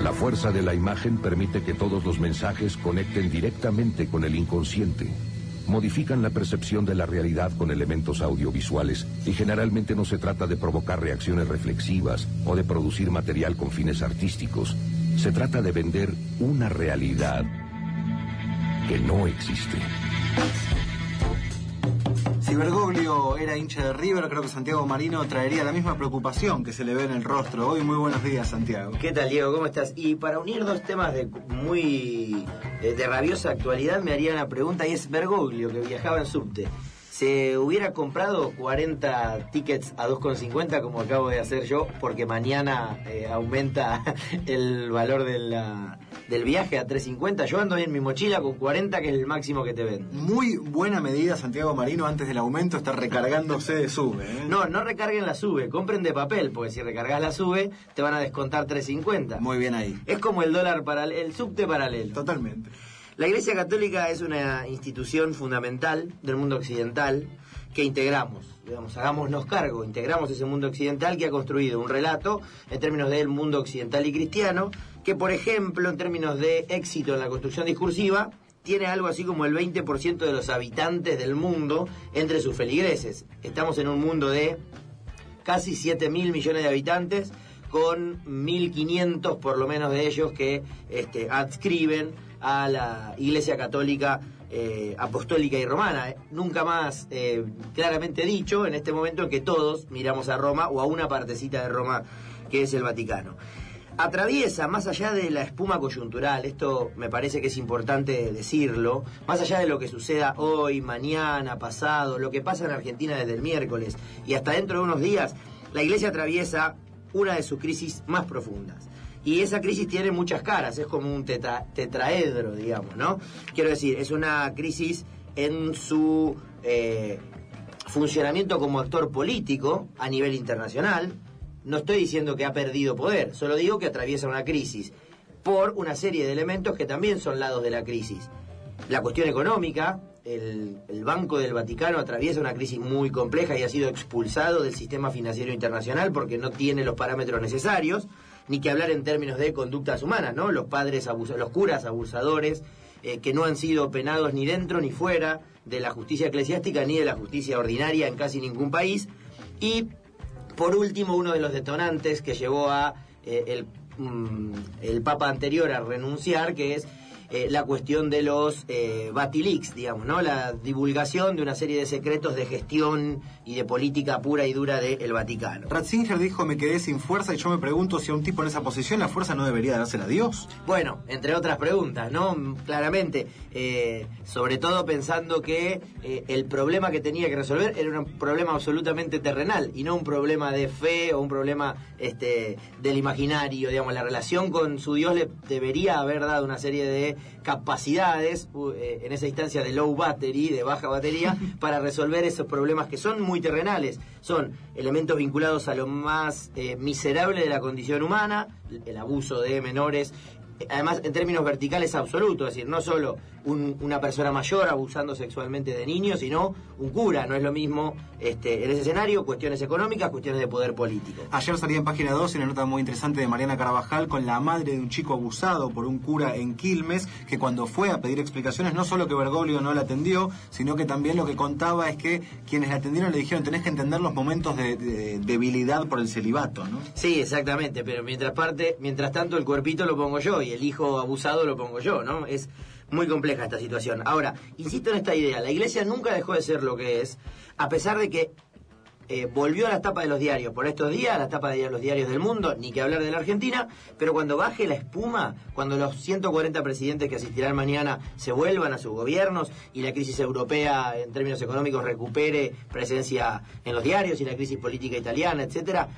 La fuerza de la imagen permite que todos los mensajes conecten directamente con el inconsciente. Modifican la percepción de la realidad con elementos audiovisuales y generalmente no se trata de provocar reacciones reflexivas o de producir material con fines artísticos. Se trata de vender una realidad que no existe. Si Bergoglio era hincha de River, creo que Santiago Marino traería la misma preocupación que se le ve en el rostro hoy. Muy buenos días, Santiago. ¿Qué tal, Diego? ¿Cómo estás? Y para unir dos temas de rabiosa actualidad, me haría una pregunta, y es Bergoglio, que viajaba en subte. ¿Se hubiera comprado 40 tickets a 2,50 como acabo de hacer yo? Porque mañana aumenta el valor del viaje a 3,50. Yo ando ahí en mi mochila con 40, que es el máximo que te ven. Muy buena medida, Santiago Marino, antes del aumento está recargándose de SUBE. No recarguen la SUBE, compren de papel, porque si recargas la SUBE te van a descontar 3,50. Muy bien ahí. Es como el dólar el subte paralelo. Totalmente. La Iglesia Católica es una institución fundamental del mundo occidental que integramos, digamos, hagámonos cargo, integramos ese mundo occidental que ha construido un relato en términos del mundo occidental y cristiano, que por ejemplo en términos de éxito en la construcción discursiva, tiene algo así como el 20% de los habitantes del mundo entre sus feligreses. Estamos en un mundo de casi 7.000 millones de habitantes, con 1.500 por lo menos de ellos que adscriben a la Iglesia Católica apostólica y romana. Nunca más claramente dicho en este momento en que todos miramos a Roma o a una partecita de Roma que es el Vaticano. Atraviesa, más allá de la espuma coyuntural, esto me parece que es importante decirlo, más allá de lo que suceda hoy, mañana, pasado, lo que pasa en Argentina desde el miércoles y hasta dentro de unos días, la Iglesia atraviesa una de sus crisis más profundas. Y esa crisis tiene muchas caras, es como un tetraedro, digamos, ¿no? Quiero decir, es una crisis en su funcionamiento como actor político a nivel internacional. No estoy diciendo que ha perdido poder, solo digo que atraviesa una crisis por una serie de elementos que también son lados de la crisis. La cuestión económica, el Banco del Vaticano atraviesa una crisis muy compleja y ha sido expulsado del sistema financiero internacional porque no tiene los parámetros necesarios, ni que hablar en términos de conductas humanas, ¿no? Los curas abusadores, que no han sido penados ni dentro ni fuera de la justicia eclesiástica ni de la justicia ordinaria en casi ningún país. Y por último, uno de los detonantes que llevó a el Papa anterior a renunciar, que es la cuestión de los Batileaks, digamos, ¿no? La divulgación de una serie de secretos de gestión y de política pura y dura del Vaticano. Ratzinger dijo: me quedé sin fuerza, y yo me pregunto si a un tipo en esa posición la fuerza no debería dársela a Dios. Bueno, entre otras preguntas, ¿no? Claramente, sobre todo pensando que el problema que tenía que resolver era un problema absolutamente terrenal y no un problema de fe o un problema del imaginario, digamos. La relación con su Dios le debería haber dado una serie de capacidades en esa instancia de low battery, de baja batería, para resolver esos problemas que son muy terrenales. Son elementos vinculados a lo más miserable de la condición humana, el abuso de menores, además en términos verticales absolutos, es decir, no solo una persona mayor abusando sexualmente de niños, sino un cura. No es lo mismo en ese escenario, cuestiones económicas, cuestiones de poder político. Ayer salía en página 2 una nota muy interesante de Mariana Carvajal con la madre de un chico abusado por un cura en Quilmes, que cuando fue a pedir explicaciones, no solo que Bergoglio no la atendió, sino que también lo que contaba es que quienes la atendieron le dijeron: tenés que entender los momentos de debilidad por el celibato, ¿no? Sí, exactamente, pero mientras tanto el cuerpito lo pongo yo y el hijo abusado lo pongo yo, ¿no? Es muy compleja esta situación. Ahora, insisto en esta idea, la Iglesia nunca dejó de ser lo que es, a pesar de que volvió a las tapas de los diarios por estos días, a las tapas de los diarios del mundo, ni que hablar de la Argentina, pero cuando baje la espuma, cuando los 140 presidentes que asistirán mañana se vuelvan a sus gobiernos y la crisis europea en términos económicos recupere presencia en los diarios y la crisis política italiana, etcétera,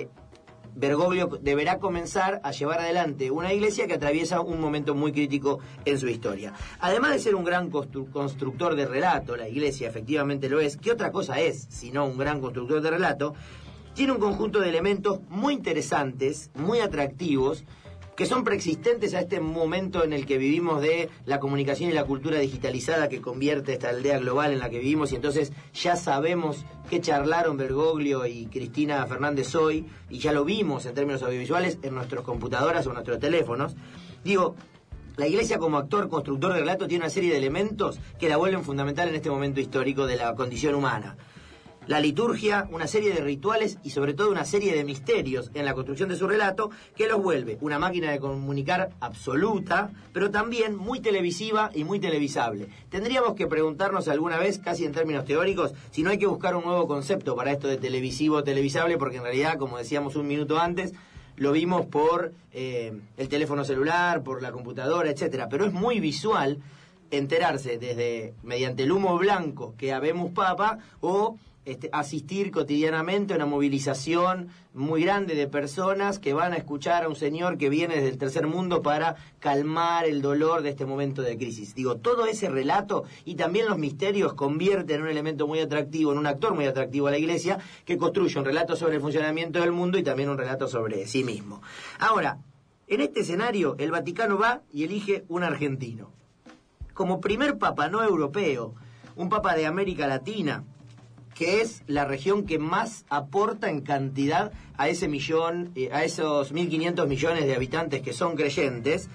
Bergoglio deberá comenzar a llevar adelante una iglesia que atraviesa un momento muy crítico en su historia. Además de ser un gran constructor de relato, la iglesia efectivamente lo es. ¿Qué otra cosa es sino un gran constructor de relato? Tiene un conjunto de elementos muy interesantes, muy atractivos, que son preexistentes a este momento en el que vivimos de la comunicación y la cultura digitalizada que convierte esta aldea global en la que vivimos, y entonces ya sabemos qué charlaron Bergoglio y Cristina Fernández hoy, y ya lo vimos en términos audiovisuales en nuestras computadoras o en nuestros teléfonos. Digo, la Iglesia como actor, constructor de relato, tiene una serie de elementos que la vuelven fundamental en este momento histórico de la condición humana. La liturgia, una serie de rituales y sobre todo una serie de misterios en la construcción de su relato que los vuelve una máquina de comunicar absoluta, pero también muy televisiva y muy televisable. Tendríamos que preguntarnos alguna vez, casi en términos teóricos, si no hay que buscar un nuevo concepto para esto de televisivo, televisable, porque en realidad, como decíamos un minuto antes, lo vimos por el teléfono celular, por la computadora, etcétera, pero es muy visual enterarse desde mediante el humo blanco que habemos papa o asistir cotidianamente a una movilización muy grande de personas que van a escuchar a un señor que viene desde el tercer mundo para calmar el dolor de este momento de crisis. Digo, todo ese relato y también los misterios convierten en un elemento muy atractivo, en un actor muy atractivo a la Iglesia, que construye un relato sobre el funcionamiento del mundo y también un relato sobre sí mismo. Ahora, en este escenario, el Vaticano va y elige un argentino. Como primer papa no europeo, un papa de América Latina, que es la región que más aporta en cantidad a ese millón, a esos 1.500 millones de habitantes que son creyentes,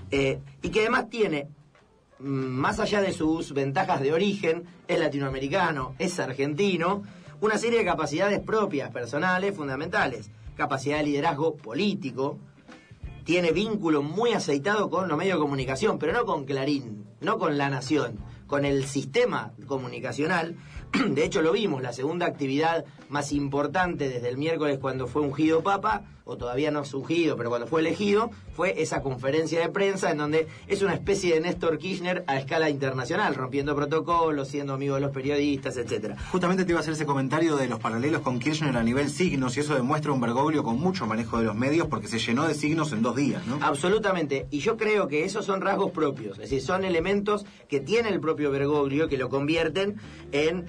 y que además tiene, más allá de sus ventajas de origen, es latinoamericano, es argentino, una serie de capacidades propias, personales, fundamentales. Capacidad de liderazgo político, tiene vínculo muy aceitado con los medios de comunicación, pero no con Clarín, no con La Nación, con el sistema comunicacional. De hecho lo vimos, la segunda actividad más importante desde el miércoles cuando fue ungido papa, o todavía no es ungido, pero cuando fue elegido, fue esa conferencia de prensa en donde es una especie de Néstor Kirchner a escala internacional, rompiendo protocolos, siendo amigo de los periodistas, etcétera. Justamente te iba a hacer ese comentario de los paralelos con Kirchner a nivel signos, y eso demuestra un Bergoglio con mucho manejo de los medios porque se llenó de signos en 2 días, ¿no? Absolutamente, y yo creo que esos son rasgos propios, es decir, son elementos que tiene el propio Bergoglio que lo convierten en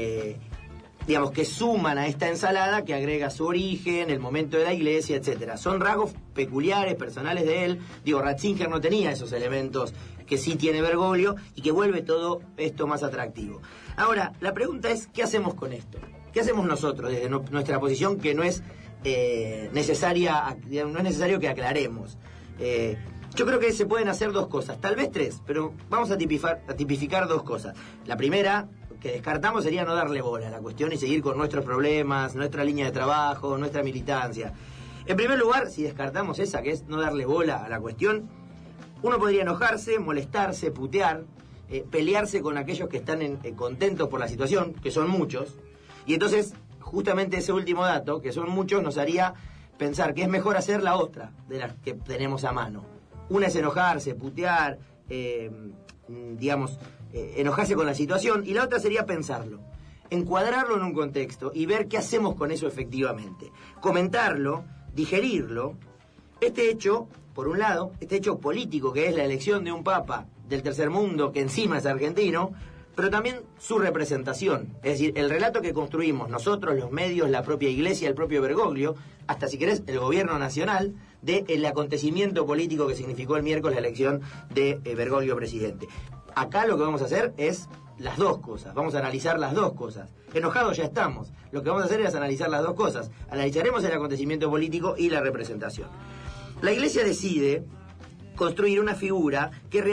digamos, que suman a esta ensalada que agrega su origen, el momento de la Iglesia, etcétera. Son rasgos peculiares, personales de él. Digo, Ratzinger no tenía esos elementos que sí tiene Bergoglio y que vuelve todo esto más atractivo. Ahora, la pregunta es, ¿qué hacemos con esto? ¿Qué hacemos nosotros desde nuestra posición que no es necesaria, no es necesario que aclaremos? Yo creo que se pueden hacer 2 cosas, tal vez 3, pero vamos a tipificar 2 cosas. La primera que descartamos sería no darle bola a la cuestión y seguir con nuestros problemas, nuestra línea de trabajo, nuestra militancia. En primer lugar, si descartamos esa, que es no darle bola a la cuestión, uno podría enojarse, molestarse, putear, pelearse con aquellos que están contentos por la situación, que son muchos, y entonces justamente ese último dato, que son muchos, nos haría pensar que es mejor hacer la otra de las que tenemos a mano. Una es enojarse, putear, enojarse con la situación, y la otra sería pensarlo, encuadrarlo en un contexto y ver qué hacemos con eso efectivamente, comentarlo, digerirlo. Este hecho, por un lado, este hecho político que es la elección de un papa del tercer mundo que encima es argentino, pero también su representación, es decir, el relato que construimos nosotros, los medios, la propia Iglesia, el propio Bergoglio, hasta si querés el gobierno nacional, del acontecimiento político que significó el miércoles la elección de Bergoglio presidente. Acá lo que vamos a hacer es las 2 cosas, vamos a analizar las 2 cosas. Enojados ya estamos, lo que vamos a hacer es analizar las 2 cosas. Analizaremos el acontecimiento político y la representación. La Iglesia decide construir una figura que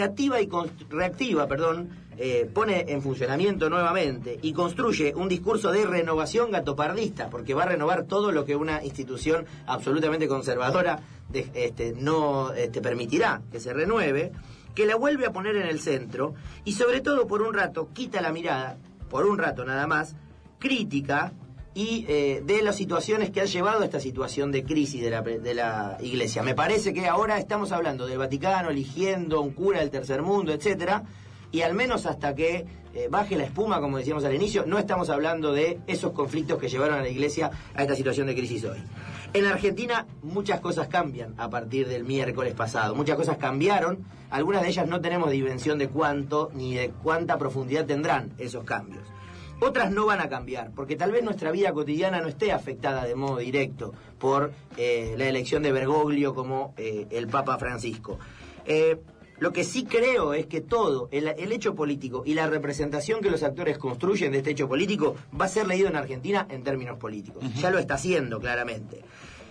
pone en funcionamiento nuevamente y construye un discurso de renovación gatopardista, porque va a renovar todo lo que una institución absolutamente conservadora no permitirá que se renueve, que la vuelve a poner en el centro y sobre todo por un rato quita la mirada, por un rato nada más, crítica y de las situaciones que han llevado a esta situación de crisis de la Iglesia. Me parece que ahora estamos hablando del Vaticano eligiendo un cura del tercer mundo, etcétera, y al menos hasta que baje la espuma, como decíamos al inicio, no estamos hablando de esos conflictos que llevaron a la Iglesia a esta situación de crisis hoy. En Argentina muchas cosas cambian a partir del miércoles pasado, muchas cosas cambiaron, algunas de ellas no tenemos dimensión de cuánto ni de cuánta profundidad tendrán esos cambios. Otras no van a cambiar, porque tal vez nuestra vida cotidiana no esté afectada de modo directo por la elección de Bergoglio como el Papa Francisco. Lo que sí creo es que todo, el hecho político y la representación que los actores construyen de este hecho político va a ser leído en Argentina en términos políticos. Ya lo está haciendo claramente.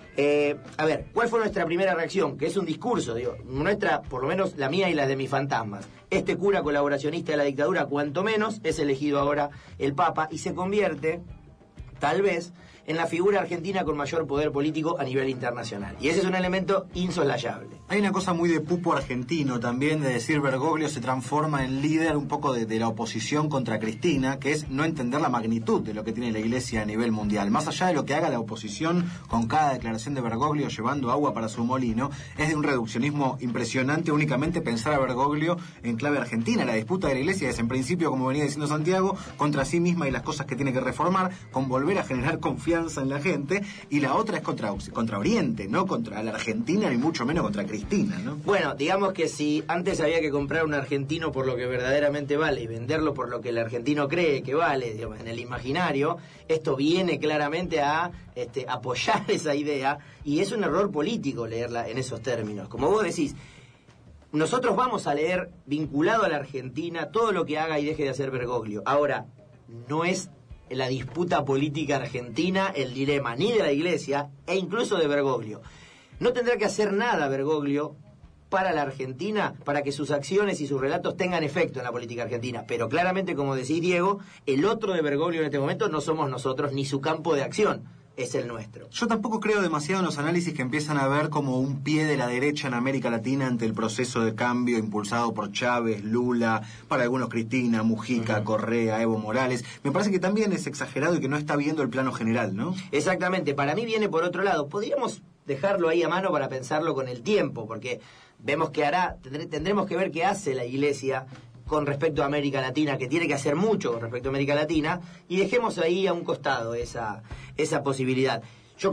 A ver, ¿cuál fue nuestra primera reacción? Que es un discurso, digo, nuestra, por lo menos la mía y las de mis fantasmas. Este cura colaboracionista de la dictadura, cuanto menos, es elegido ahora el Papa y se convierte, tal vez, en la figura argentina con mayor poder político a nivel internacional. Y ese es un elemento insoslayable. Hay una cosa muy de pupo argentino también, de decir Bergoglio se transforma en líder un poco de la oposición contra Cristina, que es no entender la magnitud de lo que tiene la Iglesia a nivel mundial. Más allá de lo que haga la oposición con cada declaración de Bergoglio llevando agua para su molino, es de un reduccionismo impresionante únicamente pensar a Bergoglio en clave argentina. La disputa de la Iglesia es en principio, como venía diciendo Santiago, contra sí misma y las cosas que tiene que reformar, con volver a generar confianza en la gente, y la otra es contra Oriente, no contra la Argentina, ni mucho menos contra Cristina, ¿no? Bueno, digamos que si antes había que comprar un argentino por lo que verdaderamente vale y venderlo por lo que el argentino cree que vale, digamos, en el imaginario, esto viene claramente a apoyar esa idea, y es un error político leerla en esos términos. Como vos decís, nosotros vamos a leer vinculado a la Argentina todo lo que haga y deje de hacer Bergoglio. Ahora, no es la disputa política argentina el dilema ni de la Iglesia e incluso de Bergoglio. No tendrá que hacer nada Bergoglio para la Argentina para que sus acciones y sus relatos tengan efecto en la política argentina, pero claramente, como decís Diego, el otro de Bergoglio en este momento no somos nosotros ni su campo de acción es el nuestro. Yo tampoco creo demasiado en los análisis que empiezan a ver como un pie de la derecha en América Latina ante el proceso de cambio impulsado por Chávez, Lula, para algunos Cristina, Mujica, Correa, Evo Morales. Me parece que también es exagerado y que no está viendo el plano general, ¿no? Exactamente, para mí viene por otro lado. Podríamos dejarlo ahí a mano para pensarlo con el tiempo, porque vemos que tendremos que ver qué hace la Iglesia con respecto a América Latina, que tiene que hacer mucho con respecto a América Latina, y dejemos ahí a un costado esa posibilidad. Yo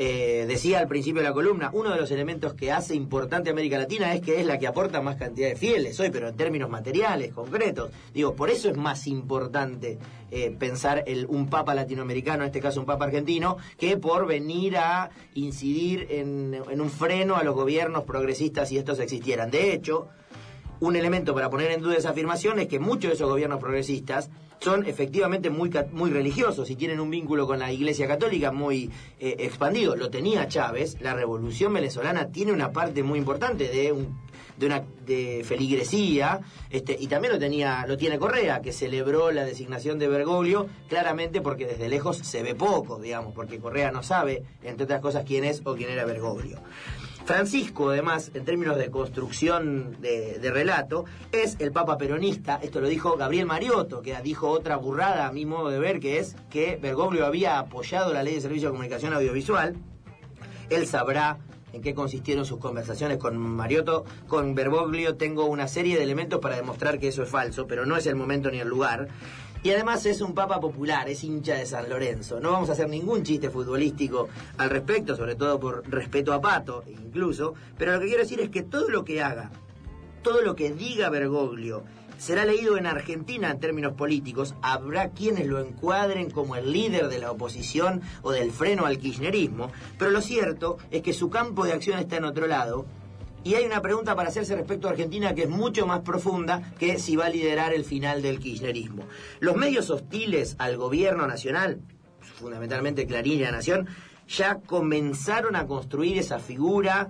decía al principio de la columna, uno de los elementos que hace importante a América Latina es que es la que aporta más cantidad de fieles hoy, pero en términos materiales, concretos. Digo, por eso es más importante pensar un papa latinoamericano, en este caso un papa argentino, que por venir a incidir en un freno a los gobiernos progresistas si estos existieran. De hecho, un elemento para poner en duda esa afirmación es que muchos de esos gobiernos progresistas son efectivamente muy religiosos y tienen un vínculo con la Iglesia Católica muy expandido. Lo tenía Chávez. La Revolución venezolana tiene una parte muy importante de feligresía, y también lo tiene Correa, que celebró la designación de Bergoglio claramente porque desde lejos se ve poco, digamos, porque Correa no sabe, entre otras cosas, quién es o quién era Bergoglio. Francisco, además, en términos de construcción de relato, es el papa peronista. Esto lo dijo Gabriel Mariotto, que dijo otra burrada a mi modo de ver, que es que Bergoglio había apoyado la ley de servicio de comunicación audiovisual. Él sabrá en qué consistieron sus conversaciones con Mariotto. Con Bergoglio tengo una serie de elementos para demostrar que eso es falso, pero no es el momento ni el lugar. Y además es un papa popular, es hincha de San Lorenzo. No vamos a hacer ningún chiste futbolístico al respecto, sobre todo por respeto a Pato, incluso. Pero lo que quiero decir es que todo lo que haga, todo lo que diga Bergoglio, será leído en Argentina en términos políticos. Habrá quienes lo encuadren como el líder de la oposición o del freno al kirchnerismo. Pero lo cierto es que su campo de acción está en otro lado. Y hay una pregunta para hacerse respecto a Argentina que es mucho más profunda que si va a liderar el final del kirchnerismo. Los medios hostiles al gobierno nacional, fundamentalmente Clarín y La Nación, ya comenzaron a construir esa figura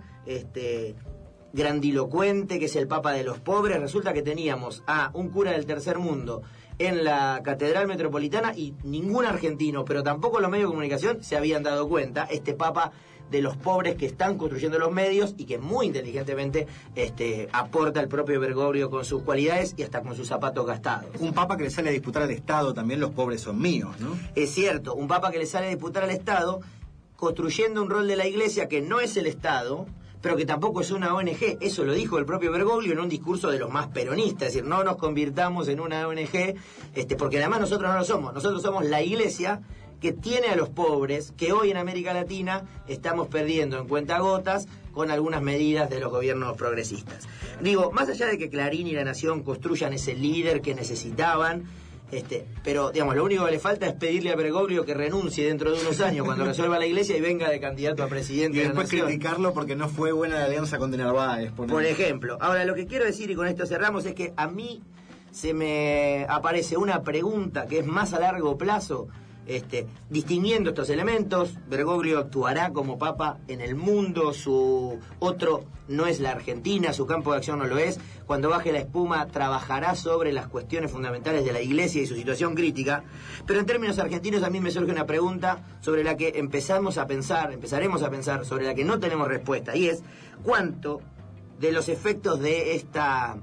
grandilocuente que es el Papa de los pobres. Resulta que teníamos a un cura del tercer mundo en la Catedral Metropolitana y ningún argentino, pero tampoco los medios de comunicación se habían dado cuenta. Este Papa de los pobres que están construyendo los medios y que muy inteligentemente aporta el propio Bergoglio con sus cualidades y hasta con sus zapatos gastados. Un papa que le sale a disputar al Estado, también los pobres son míos, ¿no? Es cierto, un papa que le sale a disputar al Estado, construyendo un rol de la Iglesia que no es el Estado, pero que tampoco es una ONG. Eso lo dijo el propio Bergoglio en un discurso de los más peronistas, es decir, no nos convirtamos en una ONG, porque además nosotros no lo somos. Nosotros somos la Iglesia que tiene a los pobres, que hoy en América Latina estamos perdiendo en cuentagotas con algunas medidas de los gobiernos progresistas. Digo, más allá de que Clarín y La Nación construyan ese líder que necesitaban, Pero, digamos, lo único que le falta es pedirle a Bergoglio que renuncie dentro de unos años cuando resuelva la Iglesia y venga de candidato a presidente y de la después Nación. criticarlo porque no fue buena la alianza con De Narváez. Por ejemplo. Ahora, lo que quiero decir, y con esto cerramos, es que a mí se me aparece una pregunta que es más a largo plazo, distinguiendo estos elementos. Bergoglio actuará como papa en el mundo, su otro no es la Argentina, su campo de acción no lo es. Cuando baje la espuma trabajará sobre las cuestiones fundamentales de la Iglesia y su situación crítica. Pero en términos argentinos a mí me surge una pregunta sobre la que empezaremos a pensar, sobre la que no tenemos respuesta, y es ¿cuánto de los efectos de esta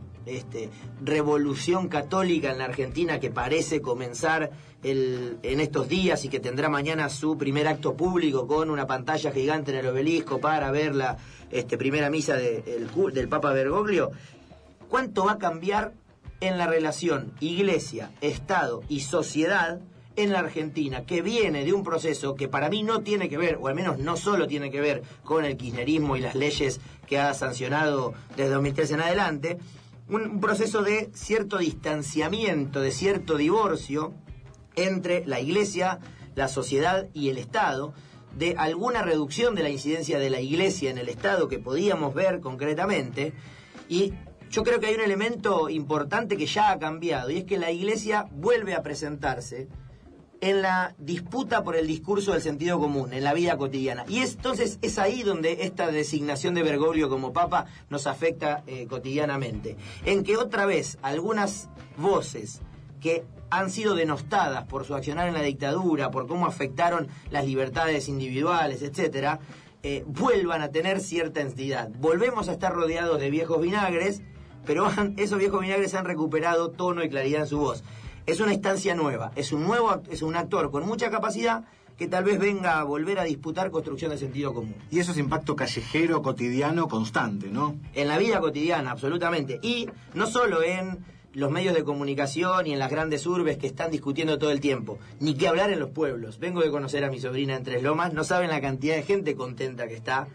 revolución católica en la Argentina que parece comenzar en estos días y que tendrá mañana su primer acto público con una pantalla gigante en el Obelisco para ver la primera misa del Papa Bergoglio? ¿Cuánto va a cambiar en la relación Iglesia, Estado y sociedad en la Argentina, que viene de un proceso que para mí no tiene que ver, o al menos no solo tiene que ver con el kirchnerismo y las leyes que ha sancionado desde 2013 en adelante, un proceso de cierto distanciamiento, de cierto divorcio entre la Iglesia, la sociedad y el Estado, de alguna reducción de la incidencia de la Iglesia en el Estado que podíamos ver concretamente. Y yo creo que hay un elemento importante que ya ha cambiado, y es que la Iglesia vuelve a presentarse en la disputa por el discurso del sentido común, en la vida cotidiana. Y entonces es ahí donde esta designación de Bergoglio como papa nos afecta cotidianamente. En que otra vez algunas voces que han sido denostadas por su accionar en la dictadura, por cómo afectaron las libertades individuales, etcétera, vuelvan a tener cierta entidad. Volvemos a estar rodeados de viejos vinagres, pero esos viejos vinagres han recuperado tono y claridad en su voz. Es una instancia nueva, es un actor con mucha capacidad que tal vez venga a volver a disputar construcción de sentido común. Y eso es impacto callejero, cotidiano, constante, ¿no? En la vida cotidiana, absolutamente. Y no solo en los medios de comunicación y en las grandes urbes que están discutiendo todo el tiempo, ni qué hablar en los pueblos. Vengo de conocer a mi sobrina en Tres Lomas, no saben la cantidad de gente contenta que está,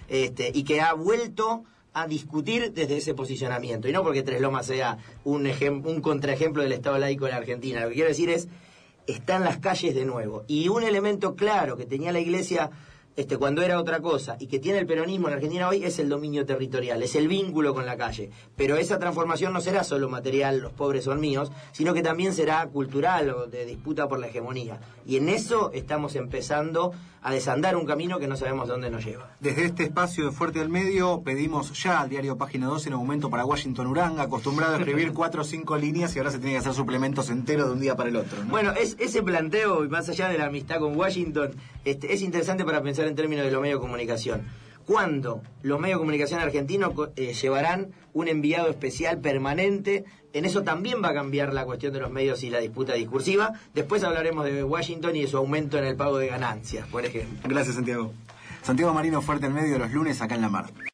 y que ha vuelto a discutir desde ese posicionamiento. Y no porque Tres Lomas sea un contraejemplo del Estado laico de la Argentina. Lo que quiero decir es, está en las calles de nuevo. Y un elemento claro que tenía la Iglesia cuando era otra cosa, y que tiene el peronismo en Argentina hoy, es el dominio territorial, es el vínculo con la calle. Pero esa transformación no será solo material, los pobres son míos, sino que también será cultural o de disputa por la hegemonía. Y en eso estamos empezando a desandar un camino que no sabemos dónde nos lleva. Desde este espacio de Fuerte al Medio pedimos ya al diario Página 12 en aumento para Washington Uranga, acostumbrado a escribir 4 o 5 líneas y ahora se tiene que hacer suplementos enteros de un día para el otro, ¿no? Bueno, ese planteo, más allá de la amistad con Washington, es interesante para pensar en términos de los medios de comunicación. ¿Cuándo los medios de comunicación argentinos llevarán un enviado especial permanente? En eso también va a cambiar la cuestión de los medios y la disputa discursiva. Después hablaremos de Washington y de su aumento en el pago de ganancias, por ejemplo. Gracias, Santiago. Santiago Marino, Fuerte al Medio, los lunes acá en La Mar.